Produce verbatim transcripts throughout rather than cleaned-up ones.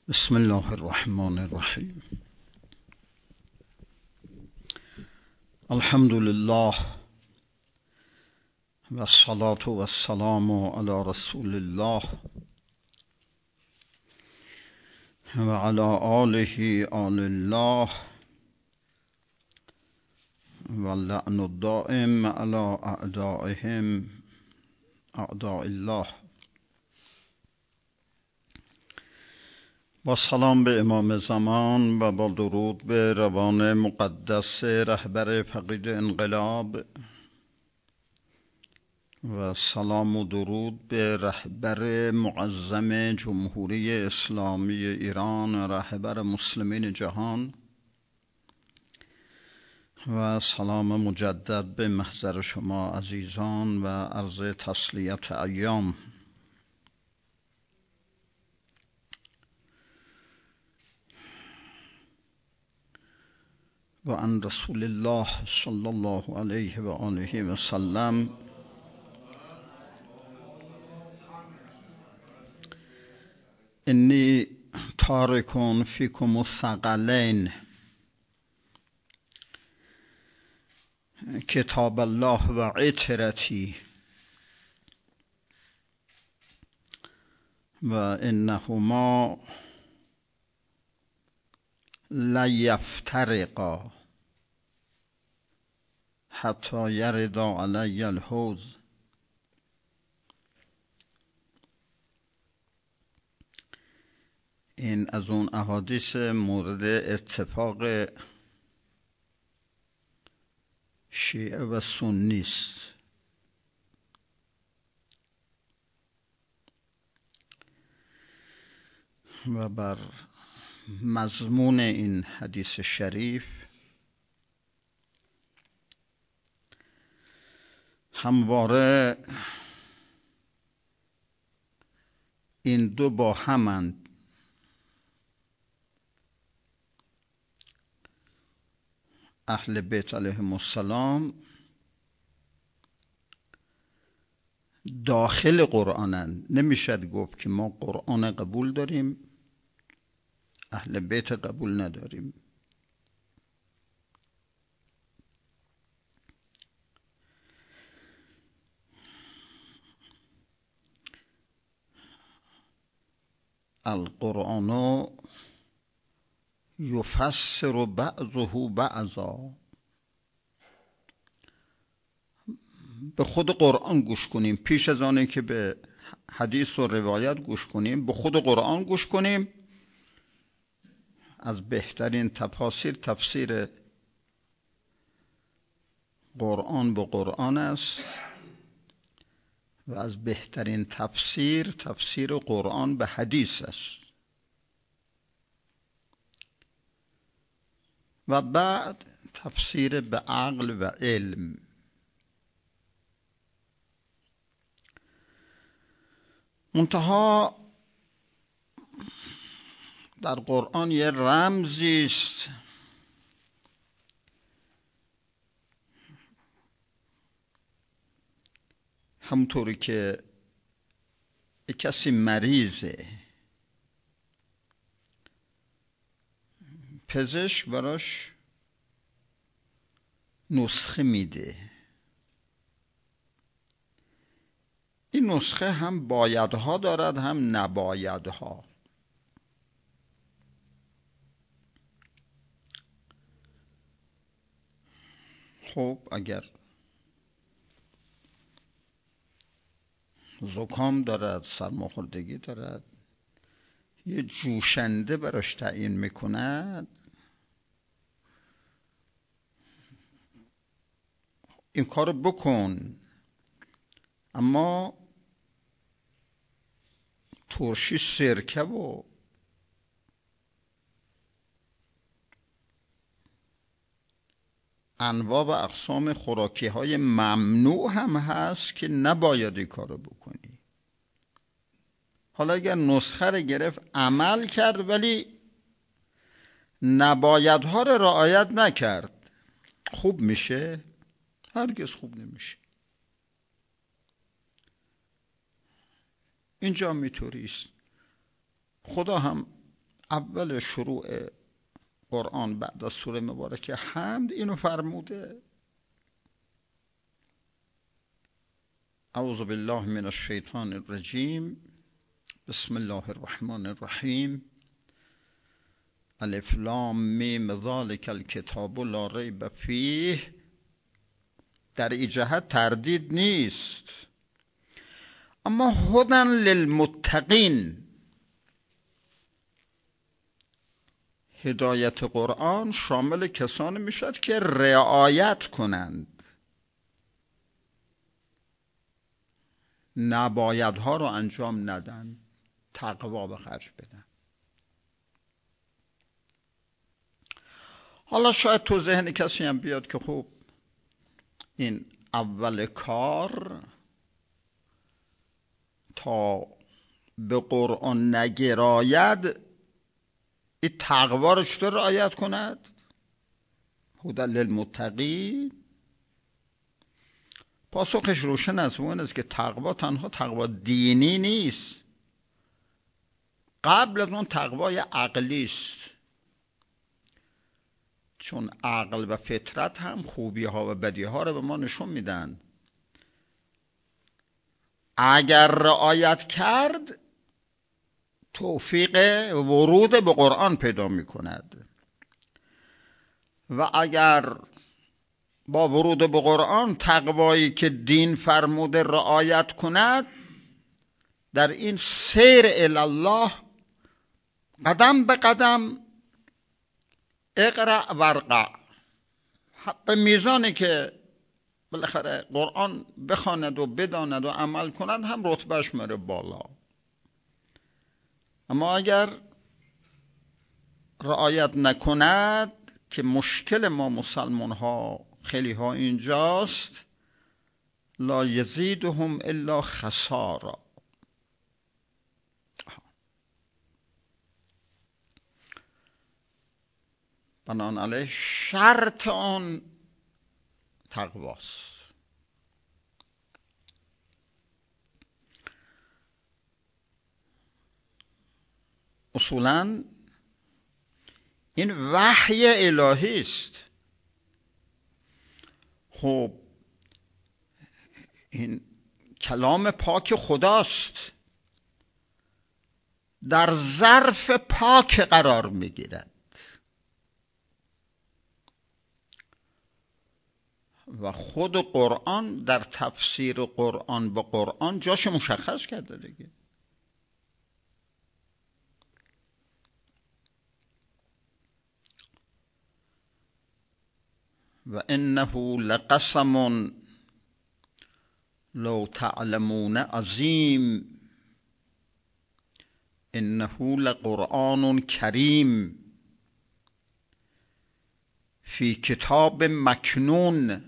بسم الله الرحمن الرحیم. الحمد لله و الصلاة و السلام علی رسول الله و علی آله آل الله و اللعن الدائم علی اعدائهم اعداء الله. با سلام به امام زمان و با درود به روان مقدس رهبر فقید انقلاب و سلام و درود به رهبر معظم جمهوری اسلامی ایران، رهبر مسلمین جهان، و سلام مجدد به محضر شما عزیزان و عرض تسلیت ایام. و عن رسول الله صلی الله علیه و آله و سلم انی تارک فیکم الثقلین کتاب الله و عترتی و انهما لا یفترقا حتی یرد علی الحوض. این از اون احادیث مورد اتفاق شیعه و سنی است. و بر مضمون این حدیث شریف همواره این دو با همند. اهل بیت علیهم السلام داخل قرآنند. نمیشد گفت که ما قرآن قبول داریم، اهل بیت قبول نداریم. القرآن یفسر بعضه بعضا. به خود قرآن گوش کنیم پیش از آنه که به حدیث و روایت گوش کنیم. به خود قرآن گوش کنیم. از بهترین تفاسیر تفسیر قرآن به قرآن است و از بهترین تفسیر تفسیر قرآن به حدیث است. و بعد تفسیر به عقل و علم. منتها در قرآن یه رمزی است همونطوری که کسی مریضه، پزشک براش نسخه میده. این نسخه هم بایدها دارد هم نبایدها. خب اگر زکام دارد، سرماخوردگی دارد، یه جوشنده براش تعیین میکند، این کارو بکن، اما ترشی سرکه و انواع و اقسام خوراکی های ممنوع هم هست که نباید این کارو بکنی. حالا اگر نسخه رو گرفت عمل کرد ولی نبایدها رو رعایت نکرد، خوب میشه؟ هرگز خوب نمیشه. اینجا میطوری است. خدا هم اول شروع قرآن بعد از سوره مبارکه حمد اینو فرموده. اعوذ بالله من الشیطان الرجیم، بسم الله الرحمن الرحیم، الف لام میم ذالک الکتاب لا ریب فیه. در این جهت تردید نیست، اما هدی للمتقین، هدایت قرآن شامل کسانی میشد که رعایت کنند، نبایدها رو انجام ندن، تقوا به خرج بدن. حالا شاید تو ذهن کسی هم بیاد که خب این اول کار تا به قرآن نگراید این تقوا رو چطور رعایت کند؟ هدی للمتقین. پاسخش روشن است، اون است که تقوا تنها تقوا دینی نیست، قبل از اون تقوای عقلی است، چون عقل و فطرت هم خوبی ها و بدی ها رو به ما نشون میدن. اگر رعایت کرد توفیق ورود به قرآن پیدا می کند و اگر با ورود به قرآن تقوایی که دین فرموده رعایت کند، در این سیر الله قدم به قدم اقرأ ورقع، به میزانی که بالاخره قرآن بخواند و بداند و عمل کند هم رتبهش میره بالا. اما اگر رعایت نکند، که مشکل ما مسلمان ها خیلی ها اینجاست، لا یزیدهم الا خسارا. بنابراین شرط آن تقواست. اصولاً این وحی الهی است. خب این کلام پاک خداست، در ظرف پاک قرار میگیرد و خود قرآن در تفسیر قرآن به قرآن جاش مشخص کرده دیگه. و انه لقسم لو تعلمون عظیم انه لقرآن کریم فی کتاب مکنون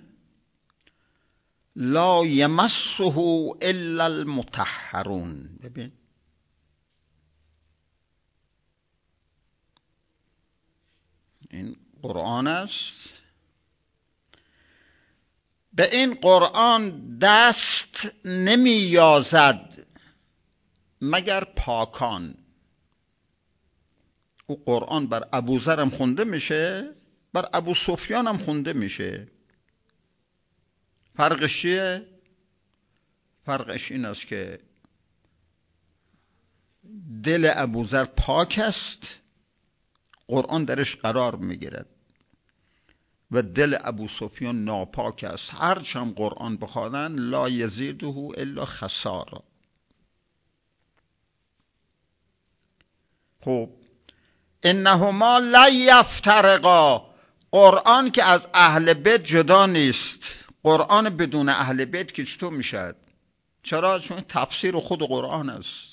لا یمسه الا المطهرون. ببین این قرآن است، به این قرآن دست نمی یازد مگر پاکان. او قرآن بر ابوذر هم خونده میشه، بر ابو سفیان هم خونده میشه. فرقش چیه؟ فرقش این است که دل ابوذر پاک است، قرآن درش قرار میگیرد، و دل ابو سفیان ناپاک است، هرچند قرآن بخوانن لا یزیده الا خسارا. خب انهما لا یفترقا، قرآن که از اهل بیت جدا نیست. قرآن بدون اهل بیت که چطور میشد؟ چرا؟ چون تفسیر خود قرآن است.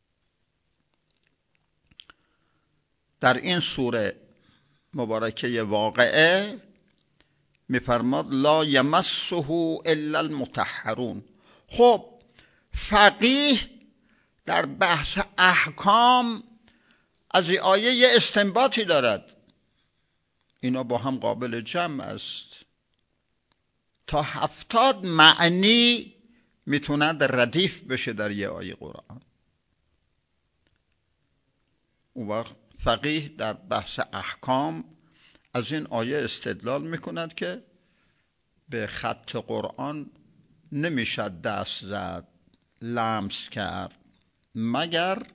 در این سوره مبارکه واقعه میفرماد لا یمسه الا المطهرون. خب فقیه در بحث احکام از این آیه یه استنباطی دارد، اینا با هم قابل جمع است. تا هفتاد معنی میتوند ردیف بشه در یه آیه قرآن. اون وقت فقیه در بحث احکام از این آیه استدلال میکند که به خط قرآن نمیشد دست زد، لمس کرد، مگر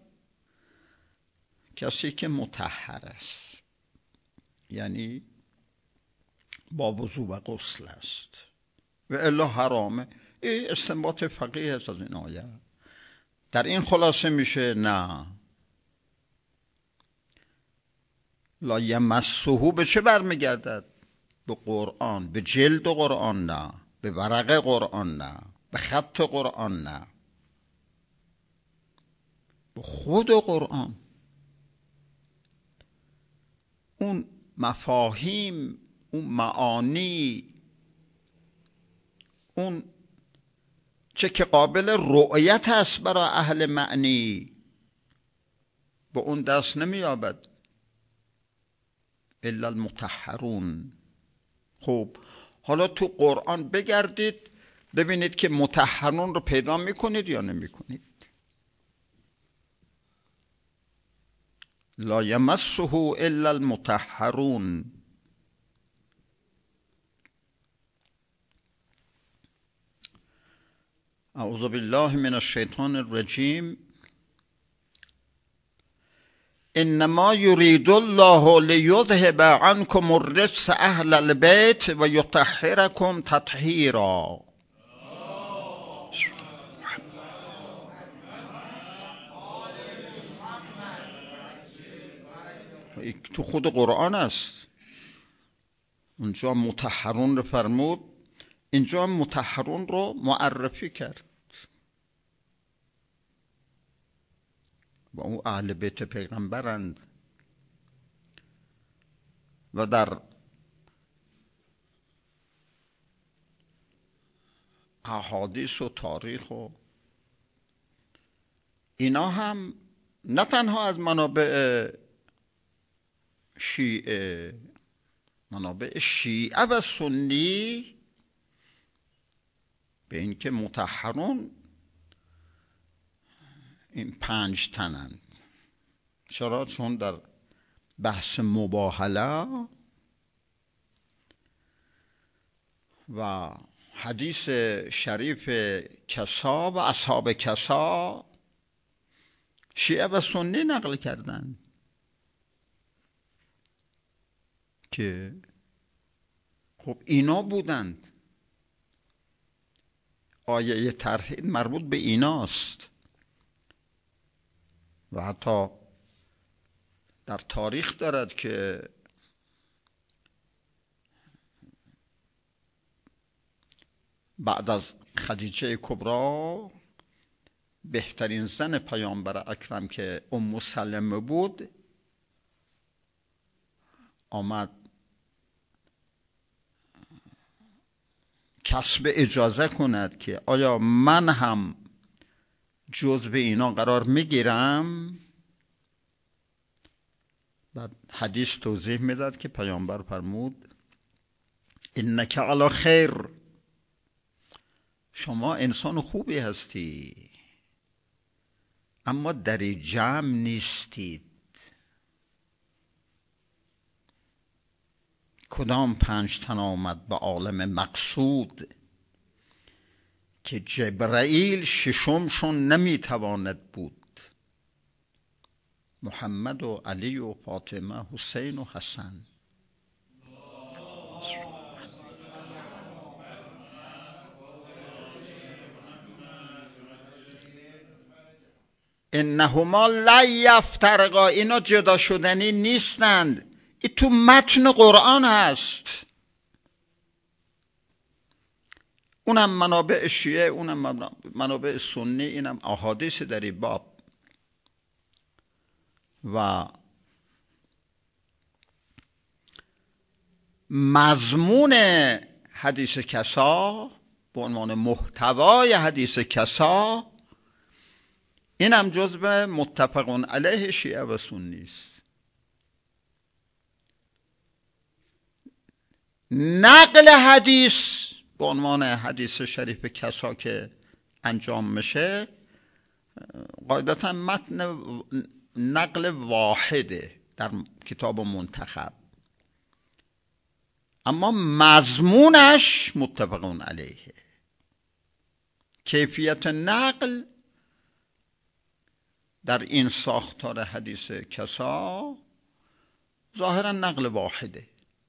کسی که مطهر است، یعنی با وضو و غسل است، و الا حرامه. این استنباط فقیه است از این آیه. در این خلاصه میشه نه، لا یمسه به چه برمیگردد؟ به قرآن، به جلد قرآن نه، به ورق قرآن نه، به خط قرآن نه، به خود قرآن. اون مفاهیم، اون معانی، اون چه که قابل رؤیت است برای اهل معنی، به اون دست نمی‌یابد الا المطهرون. خب حالا تو قرآن بگردید ببینید که مطهرون رو پیدا میکنید یا نمیکنید. لا یمسه الا المطهرون. اعوذ بالله من الشیطان الرجیم. انما یرید الله لیذهب عنکم الرجس اهل البیت و یطهرکم تطهیرا. تو خود قرآن است. اونجا مطهرون رو فرمود، اینجا مطهرون رو معرفی کرد و اون اهل بیت پیغمبرند. و در احادیث و تاریخ و اینا هم نه تنها از منابع شیعه، منابع شیعه و سنی، به این که مطهرون این پنج تنند. چرا؟ چون در بحث مباهله و حدیث شریف کسا و اصحاب کسا شیعه و سنی نقل کردند که خب اینا بودند. آیه ترحیل مربوط به ایناست و حتی در تاریخ دارد که بعد از خدیجه کبرا بهترین زن پیامبر اکرم که ام سلمه بود آمد کسب اجازه کند که آیا من هم جزو اینا قرار میگیرم. بعد حدیث توضیح میداد که پیامبر فرمود انک علی خیر، شما انسان خوبی هستی اما در جمع نیستید. کدام پنج تن آمد به عالم مقصود که جبرائیل ششمشون نمیتواند بود؟ محمد و علی و فاطمه، حسین و حسن. انهما لا یفترقا، اینا جدا شدنی نیستند. این تو متن قرآن هست. اونم منابع شیعه، اونم منابع سنی، اینم احادیث در این باب. و مضمون حدیث کسا به عنوان محتوای حدیث کسا اینم جزء متفقون علیه شیعه و سنی است. نقل حدیث به عنوان حدیث شریف کسا که انجام میشه قاعدتا متن نقل واحده، در کتاب منتخب، اما مضمونش متفقون علیه. کیفیت نقل در این ساختار حدیث کسا ظاهرا نقل واحده،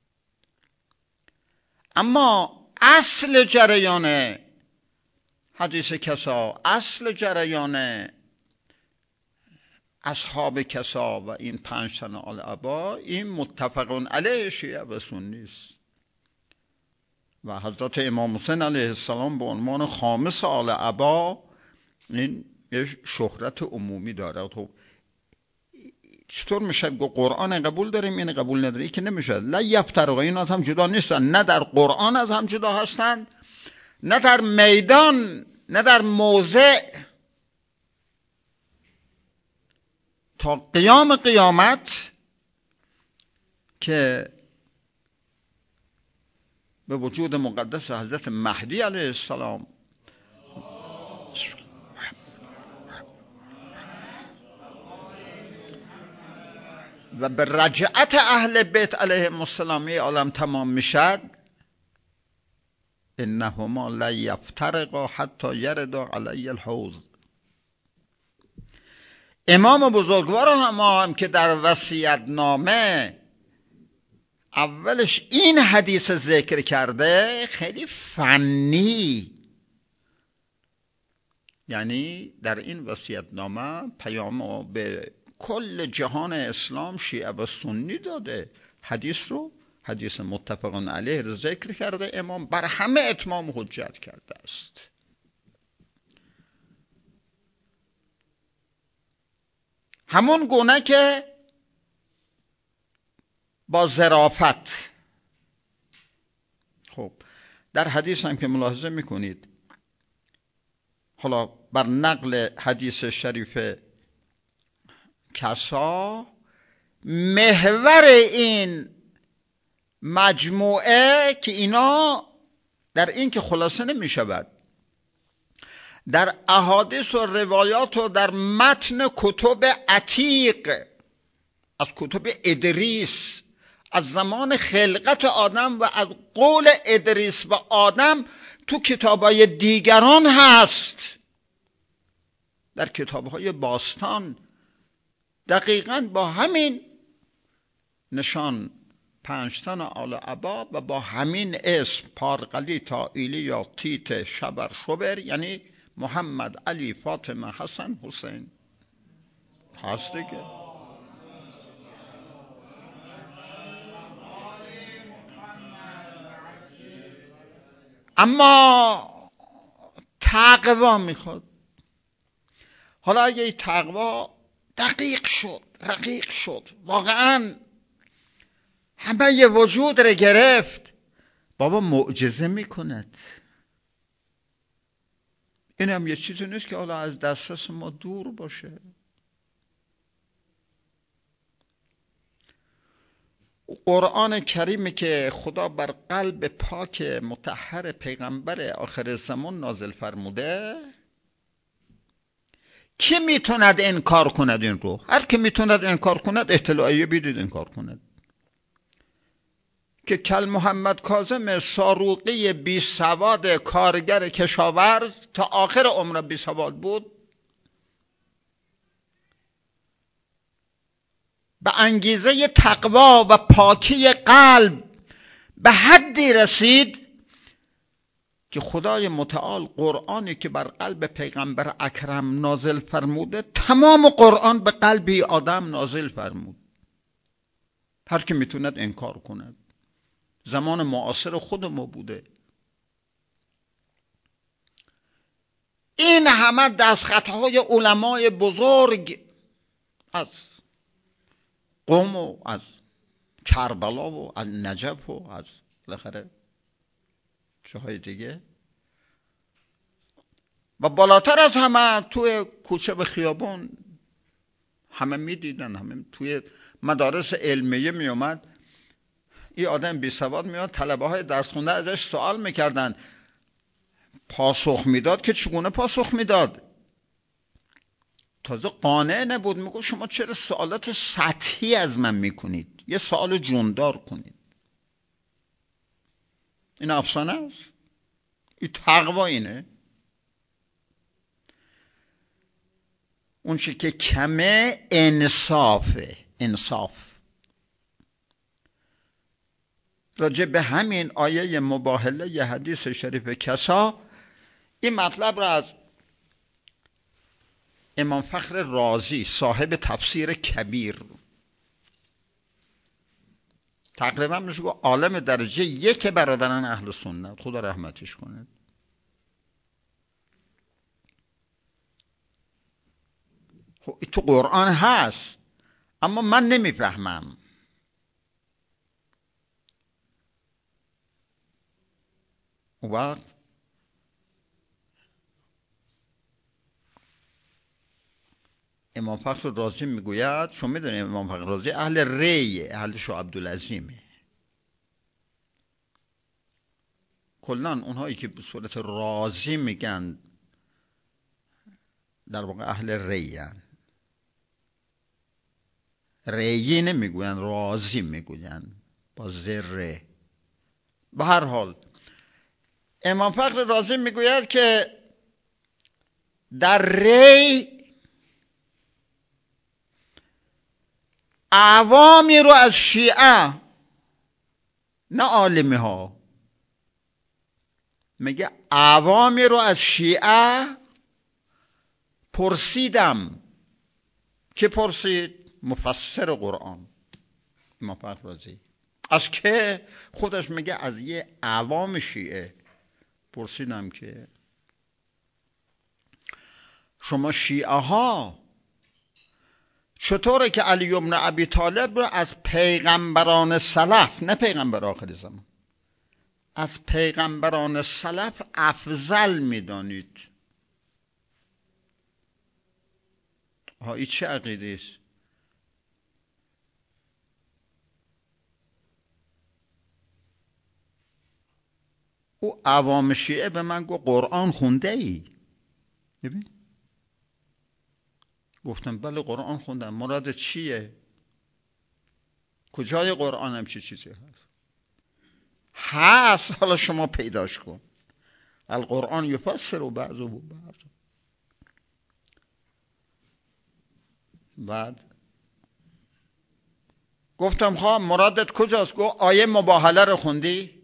اما اصل جریان حدیث کسا، اصل جریان اصحاب کسا و این پنج تن آل عبا، این متفقون علیه شیعه و سنی است و حضرت امام حسین علیه السلام به عنوان خامس آل عبا این شهرت عمومی داره. تو چطور میشه گفت قرآن قبول داریم این قبول نداریم؟ این که نمیشه. لا یفترقا، این از هم جدا نیستن، نه در قرآن از هم جدا هستند، نه در میدان، نه در موضع. تا قیام قیامت که به وجود مقدس حضرت مهدی علیه السلام و به رجعت اهل بیت علیهم السلام عالم تمام میشد، انهما لا یفترقا حتی یردا علی الحوض. امام بزرگوار هم, هم که در وصیت نامه اولش این حدیث ذکر کرده، خیلی فنی، یعنی در این وصیت نامه پیام به کل جهان اسلام شیعه و سنی داده. حدیث رو، حدیث متفقون علیه رو ذکر کرده، امام بر همه اتمام حجت کرده است. همون گونه که با ظرافت، خب در حدیث هم که ملاحظه میکنید، حالا بر نقل حدیث شریف کسا، محور این مجموعه که اینا در این که خلاصه نمی شود، در احادیث و روایات و در متن کتب عتیق، از کتب ادریس، از زمان خلقت آدم و از قول ادریس و آدم تو کتابای دیگران هست، در کتابهای باستان دقیقاً با همین نشان پنج تن آل عبا و با همین اسم پارقلی تا ایلی یا تیت شبر شبر، یعنی محمد علی فاطمه حسن حسین هست دیگه. اما تقوا میخواد. حالا اگه این تقوا دقیق شد، رقیق شد، واقعا همه ی وجود رو گرفت، بابا معجزه میکند. این هم یه چیزی نیست که حالا از دسترس ما دور باشه. قرآن کریمی که خدا بر قلب پاک مطهر پیغمبر آخر زمان نازل فرموده، کی میتوند انکار کند این رو؟ هر کی میتوند انکار کند اطلاعیه بیدید انکار کند که کل محمد کاظم ساروقی بی سواد کارگر کشاورز تا آخر عمر بی سواد بود، به انگیزه تقوا و پاکی قلب به حدی رسید که خدای متعال قرآنی که بر قلب پیغمبر اکرم نازل فرموده، تمام قرآن به قلب آدم نازل فرمود. هر که میتوند انکار کند. زمان معاصر خود ما بوده. این همه دستخطهای علمای بزرگ از قم و از کربلا و از نجف و از بالاخره جاهای دیگه و بالاتر از همه توی کوچه و خیابان همه میدیدن، همه توی مدارس علمیه می اومد این آدم بی سواد میاد، طلبه های درس خونده ازش سوال میکردن، پاسخ میداد که چگونه پاسخ میداد؟ تازه قانع نبود، میگو شما چرا سوالات سطحی از من میکنید، یه سوال جوندار کنید. این افسانه است، این تقوا اینه. اون چی که کمه انصافه، انصاف. راجع به همین آیه مباهله ی حدیث شریف کسا این مطلب را از امام فخر رازی صاحب تفسیر کبیر، تقریبا میشه گفت عالم درجه یک برادران اهل سنت، خدا رحمتش کنه، تو قرآن هست اما من نمیفهمم. اون وقت امام فخر رازی میگوید، شما میدونید امام فخر رازی اهل ریه، اهل شاه عبدالعظیمه. کلان اونهایی که به صورت رازی میگن در واقع اهل ریان، ریی نمیگوین، رازی میگوین با زره. به هر حال امام فخر رازی میگوید که در ری عوامی رو از شیعه، نه عالمی ها، میگه عوامی رو از شیعه پرسیدم. که پرسید؟ مفسر قرآن امام فخر رازی. از که؟ خودش میگه از یه عوام شیعه پرسیدم که شما شیعه ها چطوره که علی بن ابی طالب رو از پیغمبران سلف، نه پیغمبر آخر زمان، از پیغمبران سلف افضل میدانید؟ ها این چه عقیده است؟ او عوام شیعه به من گفت قرآن خونده ای؟ ببین، گفتم بله قرآن خوندم. مراد چیه؟ کجای قرآن هم چه چیزی هست؟ هست، حالا شما پیداش کن. القرآن یفسر و بعض و بعض. بعد گفتم خواه مرادت کجاست؟ گفت آیه مباهله رو خوندی؟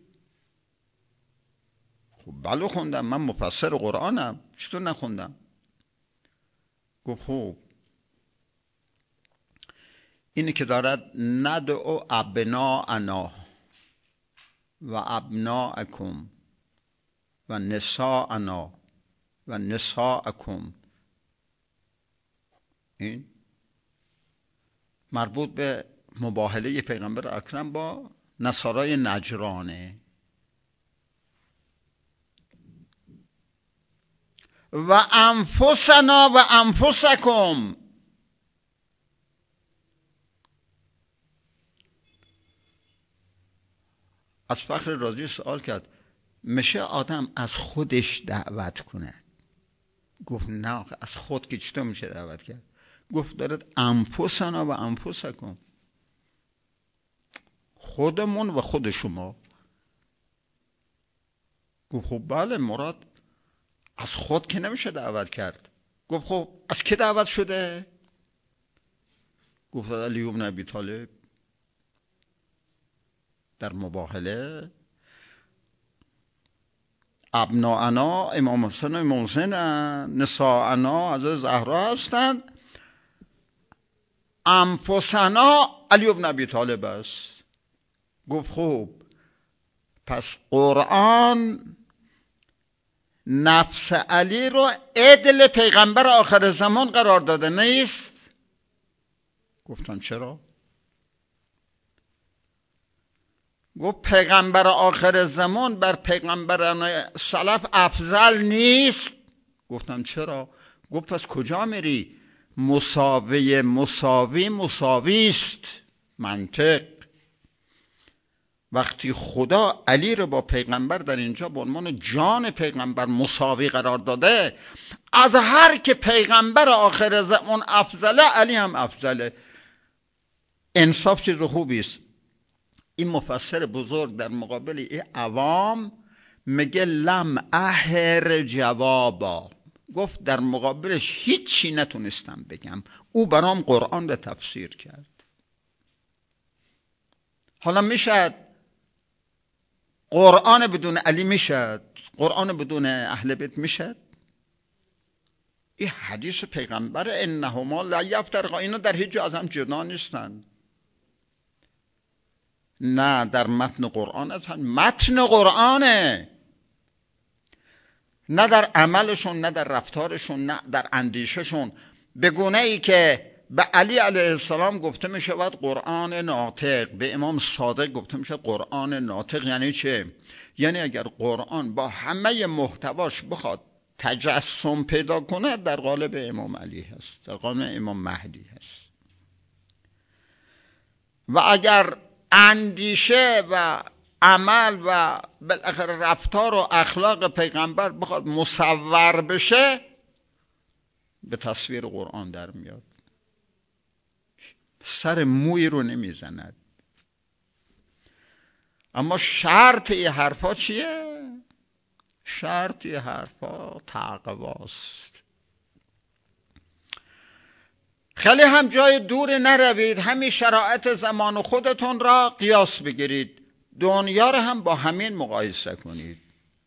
خب بله خوندم، من مفسر قرآنم، چطور نخوندم؟ گفت خوب اینی که دارد ندعو ابناءنا و ابناءکم و نساءنا و نساءکم، این مربوط به مباهله پیغمبر اکرم با نصارای نجرانه. و انفسنا و انفسکم، از فخر رازی سوال کرد میشه آدم از خودش دعوت کنه؟ گفت نه، از خود که چطور میشه دعوت کرد؟ گفت دارد انفسنا و انفسکم، خودمون و خود شما. گفت خب بله مراد از خود که نمیشه دعوت کرد. گفت خب از کی دعوت شده؟ گفت علی بن ابی طالب در مباهله. ابناءنا امام حسن و امام حسین، نساءنا حضرت زهرا هستند، انفسنا علی بن ابی طالب است. گفت خب پس قرآن نفس علی رو عدل پیغمبر آخر زمان قرار داده نیست؟ گفتم چرا؟ گفت پیغمبر آخر زمان بر پیغمبران سلف افضل نیست؟ گفتم چرا؟ گفت پس کجا میری؟ مساوی مساوی مساوی است، منطق. وقتی خدا علی رو با پیغمبر در اینجا به عنوان جان پیغمبر مساوی قرار داده، از هر که پیغمبر آخر زمان افضله، علی هم افضله. انصاف چیز خوبی است. این مفسر بزرگ در مقابل این عوام میگه لم احر جوابا، گفت در مقابلش هیچی نتونستم بگم، او برام قرآن رو تفسیر کرد. حالا میشد قرآن بدون علی میشد؟ قرآن بدون اهل بیت میشد؟ این حدیث پیغمبر انهما لا یفترقا، اینا در هیچ جا از هم جدا نیستن. نه در متن قرآن هستن، متن قرآنه، نه در عملشون، نه در رفتارشون، نه در اندیششون. به گونه ای که به علی علیه السلام گفته می شود قرآن ناطق، به امام صادق گفته می شود قرآن ناطق. یعنی چه؟ یعنی اگر قرآن با همه محتواش بخواد تجسم پیدا کنه، در قالب امام علی هست، در قالب امام مهدی هست. و اگر اندیشه و عمل و بالاخره رفتار و اخلاق پیغمبر بخواد مصور بشه، به تصویر قرآن در میاد، سر موی رو نمیزند. اما شرط این حرفا چیه؟ شرط این حرفا تقواست. خیلی هم جای دور نروید، همین شرایط زمان خودتون را قیاس بگیرید، دنیا را هم با همین مقایسه کنید.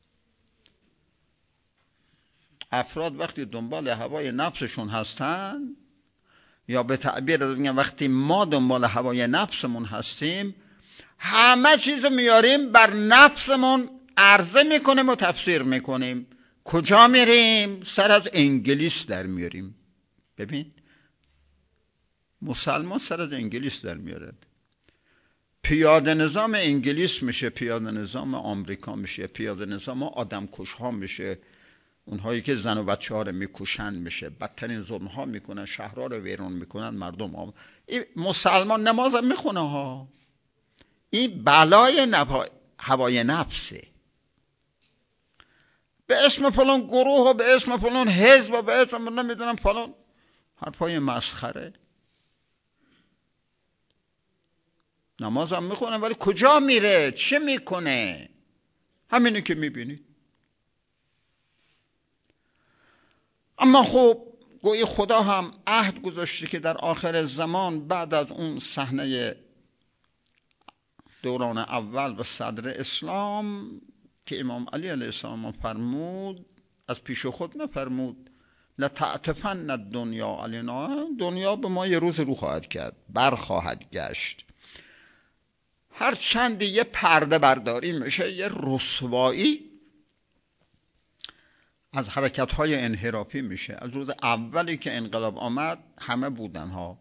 افراد وقتی دنبال هوای نفسشون هستن، یا به تعبیر دیگه وقتی ما دنبال هوای نفسمون هستیم، همه چیز میاریم بر نفسمون عرضه میکنیم و تفسیر میکنیم. کجا میریم؟ سر از انگلیس در میاریم. ببین مسلمان سر از انگلیس در میارد، پیاده نظام انگلیس میشه پیاده نظام آمریکا، میشه پیاده نظام آدم کش ها، میشه اونهایی که زن و بچه ها رو میکشن، میشه بدترین ظلم ها میکنن، شهرها رو ویران میکنن، مردم ها. این مسلمان نماز هم میخونه ها، این بلای نفا... هوای نفسه. به اسم فلان گروه و به اسم فلان حزب و به اسم نمیدونم فلان حرفای مسخره. نماز هم میخونه ولی کجا میره؟ چه میکنه؟ همینه که میبینید. اما خب گویی خدا هم عهد گذاشته که در آخر زمان، بعد از اون صحنه دوران اول و صدر اسلام که امام علی علیه السلام فرمود، از پیش خود نفرمود لتعطفن الدنیا علینا، دنیا به ما یه روز رو خواهد کرد، بر خواهد گشت. هر چند یه پرده برداری میشه، یه رسوایی از حرکت‌های انحرافی میشه. از روز اولی که انقلاب آمد همه بودن ها،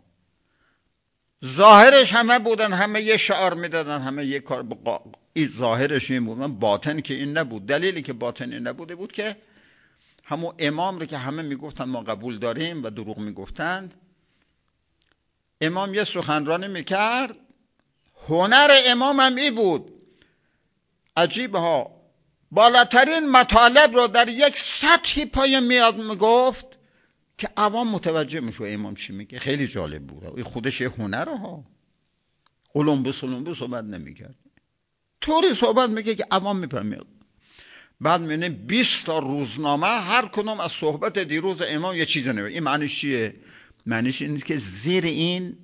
ظاهرش همه بودن، همه یه شعار میدادن، همه یه کار بقا... این ظاهرش این بودن، باطن که این نبود. دلیلی که باطن این نبوده بود که همون امام رو که همه میگفتن ما قبول داریم و دروغ میگفتند، امام یه سخنرانی میکرد، هنر امام هم این بود، عجیب ها، بالاترین مطالب رو در یک سطحی پای میاد میگفت که عوام متوجه میشه امام چی میگه. خیلی جالب بود، این خودش یه هنره ها. اولمبوس اولمبوس صحبت نمیکرد، طوری صحبت میگه که عوام میفهمه. بعد میبینیم بیست تا روزنامه هر کدوم از صحبت دیروز امام یه چیز نوشته. این معنیش چیه؟ معنیش این نیست که زیر این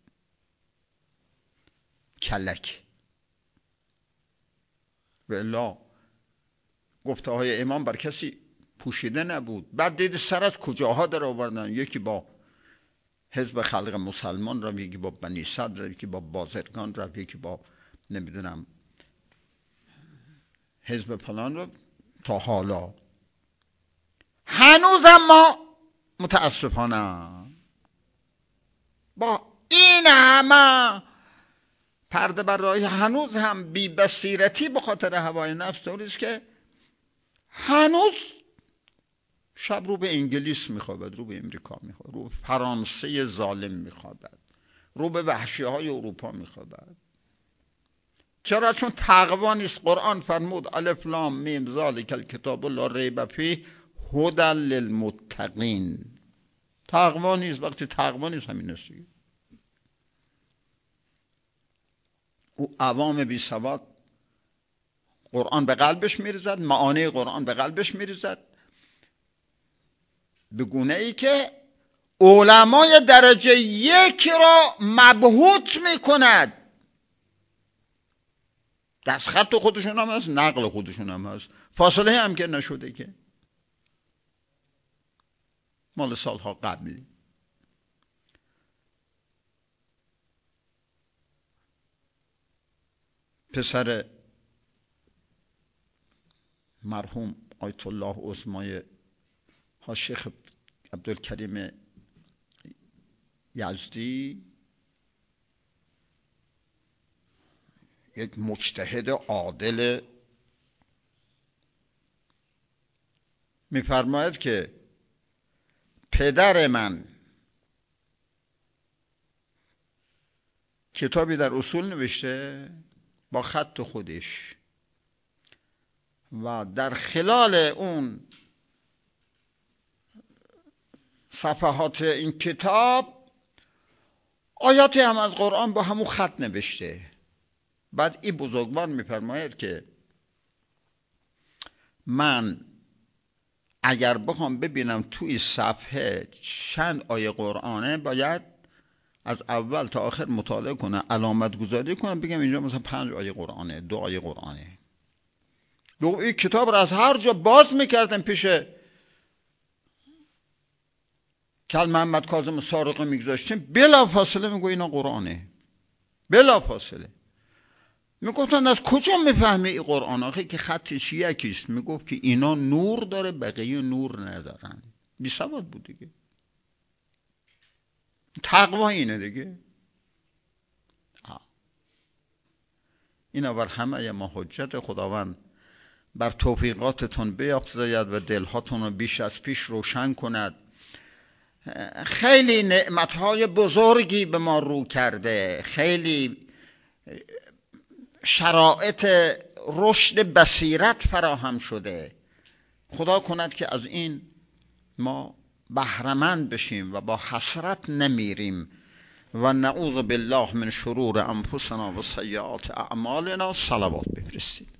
کلک و الا گفته های امام بر کسی پوشیده نبود. بعد دید سر از کجاها در آوردن، یکی با حزب خلق مسلمان را، یکی با بنی صدر، یکی با بازرگان را، یکی با نمیدونم حزب فلان را. تا حالا هنوز ما متاسفانه با این همه پرده برای هنوز هم بی بصیرتی به خاطر هوای نفس طوریست که هنوز شب رو به انگلیس میخوابد، رو به امریکا میخوابد، رو به فرانسه ظالم میخوابد، رو به وحشی های اروپا میخوابد. چرا؟ چون تقوا نیست. قرآن فرمود الف لام میم ذالک الکتاب لا ریب فیه هدی للمتقین. تقوا نیست. وقتی تقوا نیست همین است. او عوام بی سواد قرآن به قلبش میریزد، معانی قرآن به قلبش میریزد، به گونه ای که علمای درجه یک را مبهوت میکند. دستخط خودشون هم هست، نقل خودشون هم هست، فاصله هم که نشده که، مال سالها قبل. پسر مرحوم آیت الله عظمای ها شیخ عبدالکریم یزدی یک مجتهد عادل میفرماید که پدر من کتابی در اصول نوشته با خط خودش و در خلال اون صفحات این کتاب آیاتی هم از قرآن با همون خط نوشته. بعد این بزرگوار میفرماید که من اگر بخوام ببینم توی صفحه چند آیه قرآنه باید از اول تا آخر مطالعه کنم، علامت گذاری کنم، بگم اینجا مثلا پنج آیه قرآنه، دو آیه قرآنه. دو این کتاب را از هر جا باز میکردم پیش کل محمد کاظم سارقی میگذاشتیم، بلا فاصله میگو اینا قرآنه، بلا فاصله. میگفتن از کجا میفهمی این قرآن؟ آخه که خطش یکیست. میگفت که اینا نور داره بقیه نور ندارن. بی سواد بود دیگه. تقوا اینه دیگه. اینا بر همه ما حجت. خداوند بر توفیقاتتون بیافزاید و دلهاتون رو بیش از پیش روشن کند. خیلی نعمتهای بزرگی به ما رو کرده، خیلی شرایط رشد بصیرت فراهم شده. خدا کند که از این ما بهره‌مند بشیم و با حسرت نمیریم. و نعوذ بالله من شرور انفسنا و سیئات اعمالنا. صلوات بفرستید.